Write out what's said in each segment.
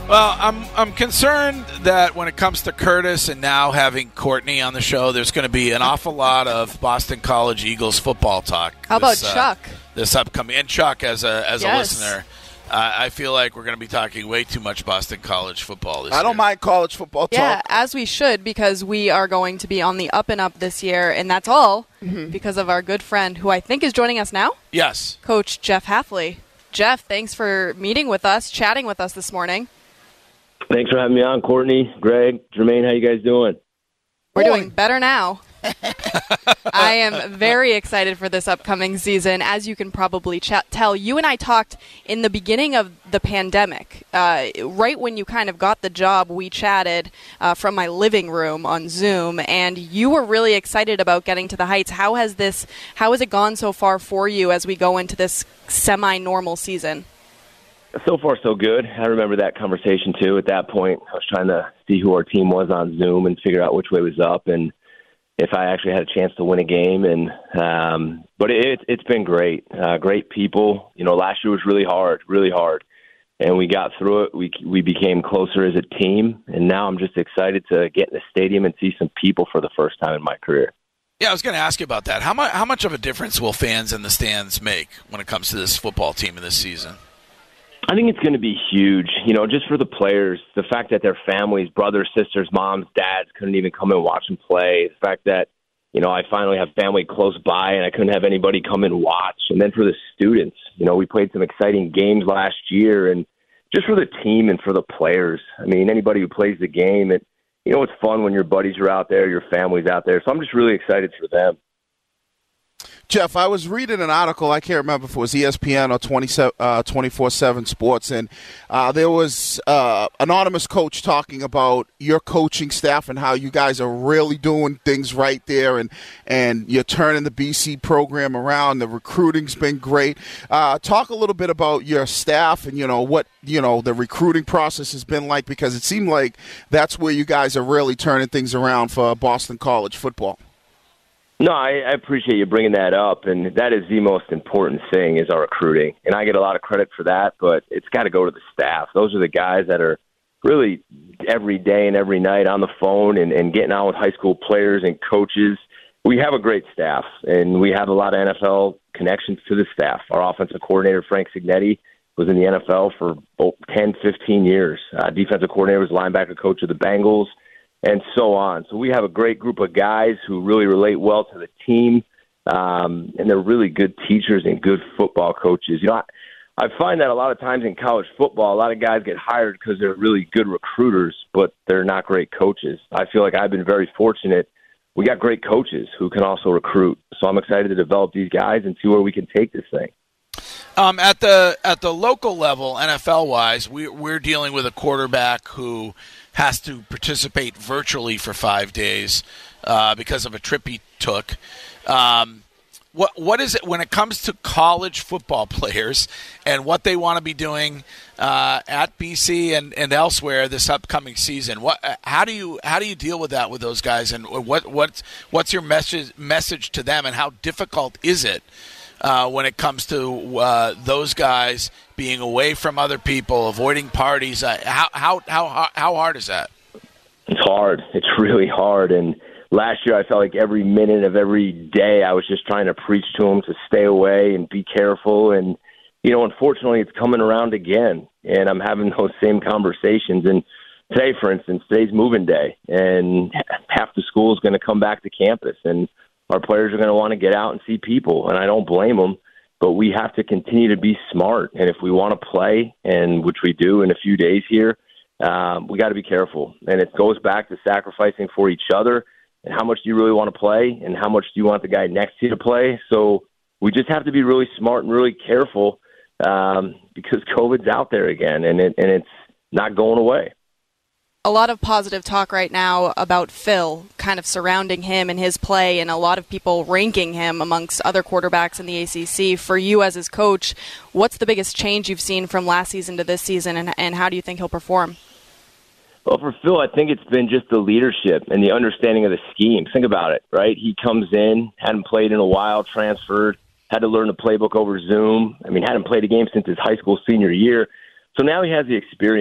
Well, I'm concerned that when it comes to Curtis and now having Courtney on the show, there's going to be an awful lot of Boston College Eagles football talk. How about Chuck? This upcoming, and Chuck as a Yes. listener. I feel like we're going to be talking way too much Boston College football this year. I don't mind college football talk. Yeah, as we should, because we are going to be on the up and up this year, and that's all because of our good friend, who I think is joining us now, Yes. Coach Jeff Hafley. Jeff, thanks for meeting with us, chatting with us this morning. Thanks for having me on, Courtney, Greg, Jermaine. How you guys doing? We're doing better now. I am very excited for this upcoming season. As you can probably tell, you and I talked in the beginning of the pandemic. Right when you kind of got the job, we chatted from my living room on Zoom, and you were really excited about getting to the Heights. How has it gone so far for you as we go into this semi-normal season? So far, so good. I remember that conversation, too. At that point, I was trying to see who our team was on Zoom and figure out which way was up and if I actually had a chance to win a game. And but it's been great. Great people. You know, last year was really hard. And we got through it. We became closer as a team. And now I'm just excited to get in the stadium and see some people for the first time in my career. Yeah, I was going to ask you about that. How much of a difference will fans in the stands make when it comes to this football team in this season? I think it's going to be huge, you know, just for the players. The fact that their families, brothers, sisters, moms, dads couldn't even come and watch them play. The fact that, you know, I finally have family close by and I couldn't have anybody come and watch. And then for the students, you know, we played some exciting games last year. And just for the team and for the players, I mean, anybody who plays the game, you know, it's fun when your buddies are out there, your family's out there. So I'm just really excited for them. Jeff, I was reading an article, I can't remember if it was ESPN or 24/7 Sports, and there was an anonymous coach talking about your coaching staff and how you guys are really doing things right there, and you're turning the BC program around. The recruiting's been great. Talk a little bit about your staff and, you know, what, you know, the recruiting process has been like, because it seemed like that's where you guys are really turning things around for Boston College football. No, I appreciate you bringing that up, and that is the most important thing is our recruiting. And I get a lot of credit for that, but it's got to go to the staff. Those are the guys that are really every day and every night on the phone and getting on with high school players and coaches. We have a great staff, and we have a lot of NFL connections to the staff. Our offensive coordinator, Frank Signetti, was in the NFL for 10, 15 years. Defensive coordinator was linebacker coach of the Bengals, and so on. So we have a great group of guys who really relate well to the team, and they're really good teachers and good football coaches. You know, I find that a lot of times in college football, a lot of guys get hired because they're really good recruiters, but they're not great coaches. I feel like I've been very fortunate. We got great coaches who can also recruit. So I'm excited to develop these guys and see where we can take this thing. At the local level, NFL-wise, we're dealing with a quarterback who has to participate virtually for 5 days because of a trip he took. What is it when it comes to college football players and what they want to be doing at BC and elsewhere this upcoming season? How do you deal with that with those guys, and what's your message to them, and how difficult is it when it comes to those guys being away from other people, avoiding parties? How hard is that? It's hard. It's really hard. And last year, I felt like every minute of every day, I was just trying to preach to them to stay away and be careful. And, you know, unfortunately, it's coming around again. And I'm having those same conversations. And today, for instance, today's moving day. And half the school is going to come back to campus. And our players are going to want to get out and see people. And I don't blame them. But we have to continue to be smart. And if we want to play, and which we do in a few days here, we got to be careful. And it goes back to sacrificing for each other. And how much do you really want to play, and how much do you want the guy next to you to play? So we just have to be really smart and really careful because COVID's out there again, and it's not going away. A lot of positive talk right now about Phil, kind of surrounding him and his play, and a lot of people ranking him amongst other quarterbacks in the ACC. For you as his coach, what's the biggest change you've seen from last season to this season, and how do you think he'll perform? Well, for Phil, I think it's been just the leadership and the understanding of the scheme. Think about it, right? He comes in, hadn't played in a while, transferred, had to learn the playbook over Zoom. I mean, hadn't played a game since his high school senior year. So now he has the experience.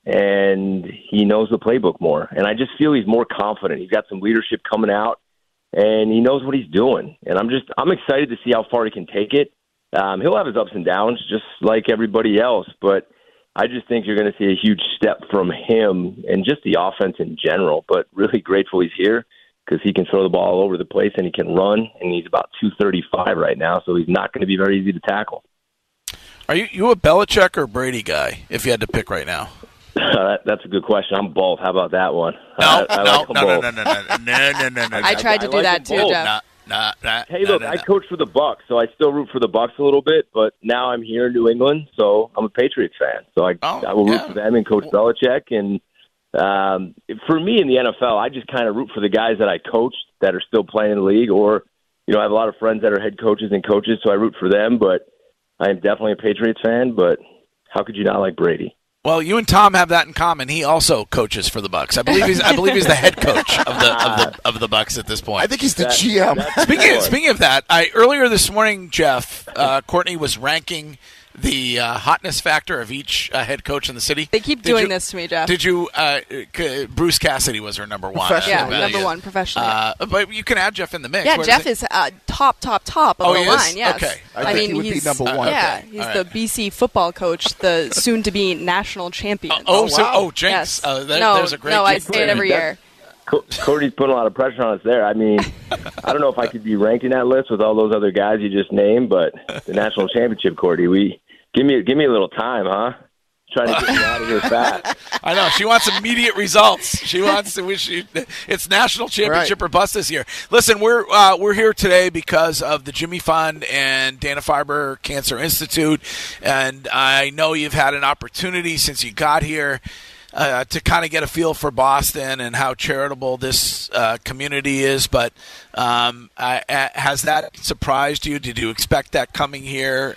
and he knows the playbook more. And I just feel he's more confident. He's got some leadership coming out, and he knows what he's doing. And I'm excited to see how far he can take it. He'll have his ups and downs just like everybody else, but I just think you're going to see a huge step from him and just the offense in general. But really grateful he's here because he can throw the ball all over the place and he can run, and he's about 235 right now, so he's not going to be very easy to tackle. Are you a Belichick or Brady guy, if you had to pick right now? That's a good question. I'm both. How about that one? No. I tried to do that too, Jeff. Hey, look, I coach for the Bucs, so I still root for the Bucs a little bit, but now I'm here in New England, so I'm a Patriots fan. So I will root for them and Coach Belichick. And for me in the NFL, I just kind of root for the guys that I coached that are still playing in the league, or, I have a lot of friends that are head coaches and coaches, so I root for them. But I am definitely a Patriots fan, but how could you not like Brady? Well, you and Tom have that in common. He also coaches for the Bucs. I believe he's the head coach of the Bucs at this point. I think he's the GM. Speaking of that, earlier this morning, Jeff, Courtney was ranking the hotness factor of each head coach in the city. They keep doing this to me, Jeff. Did you? Bruce Cassidy was her number one. Yeah, number one professionally. But you can add Jeff in the mix. Yeah, Jeff is top of the line. Yes. Okay. I think he would be number one. Yeah, he's the BC football coach, the soon-to-be national champion. Jinx. Yes. There's a great. No, I say it every year. Cody's putting a lot of pressure on us there. I mean, I don't know if I could be ranked in that list with all those other guys you just named, but the national championship, Cody, give me a little time, huh? Trying to get me out of here fast. I know. She wants immediate results. She wants to wish it's national championship or bust this year. Listen, we're here today because of the Jimmy Fund and Dana-Farber Cancer Institute, and I know you've had an opportunity since you got here to kind of get a feel for Boston and how charitable this community is. But has that surprised you? Did you expect that coming here?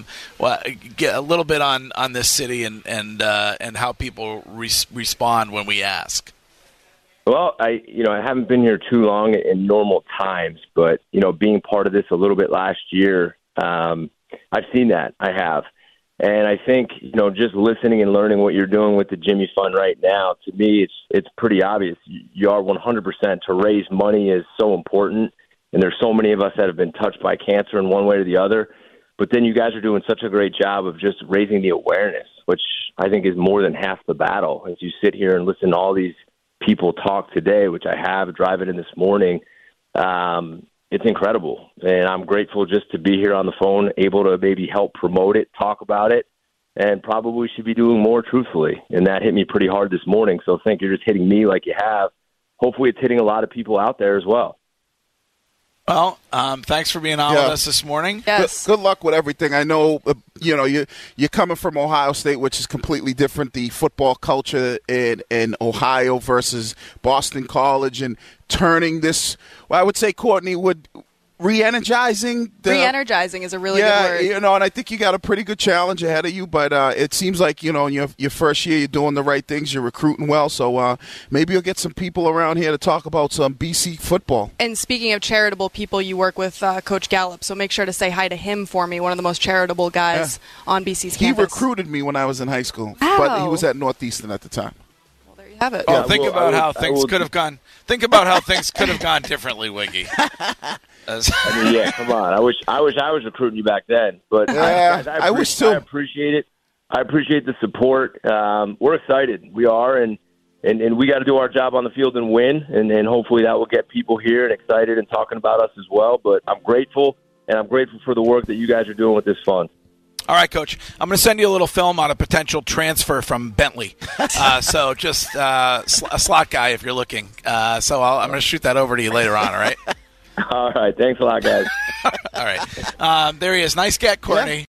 Get a little bit on this city and how people respond when we ask. Well, I haven't been here too long in normal times, but being part of this a little bit last year, I've seen that. I have. And I think, just listening and learning what you're doing with the Jimmy Fund right now, to me, it's pretty obvious. You are 100% to raise money is so important. And there's so many of us that have been touched by cancer in one way or the other. But then you guys are doing such a great job of just raising the awareness, which I think is more than half the battle. As you sit here and listen to all these people talk today, which I have driving in this morning, it's incredible, and I'm grateful just to be here on the phone, able to maybe help promote it, talk about it, and probably should be doing more, truthfully. And that hit me pretty hard this morning, so thank you for just hitting me like you have. Hopefully it's hitting a lot of people out there as well. Well, thanks for being on with us this morning. Yes. Good luck with everything. I know, you're coming from Ohio State, which is completely different, the football culture in Ohio versus Boston College, and turning this, I would say, Courtney, re-energizing is a really good word. And I think you got a pretty good challenge ahead of you, but it seems like, in your first year, you're doing the right things, you're recruiting well, so maybe you'll get some people around here to talk about some BC football. And speaking of charitable people, you work with Coach Gallup, so make sure to say hi to him for me, one of the most charitable guys on BC's campus. He recruited me when I was in high school, but he was at Northeastern at the time. Well, there you have it. Think about how things could have gone. Think about how things could have gone differently, Wiggy. Come on. I wish I was recruiting you back then, but I wish too. I appreciate it. I appreciate the support. We're excited. We are, and we got to do our job on the field and win, and hopefully that will get people here and excited and talking about us as well. But I'm grateful, and I'm grateful for the work that you guys are doing with this fund. All right, Coach. I'm going to send you a little film on a potential transfer from Bentley. So just a slot guy if you're looking. So I'm going to shoot that over to you later on, all right? All right. Thanks a lot, guys. All right. There he is. Nice get, Courtney.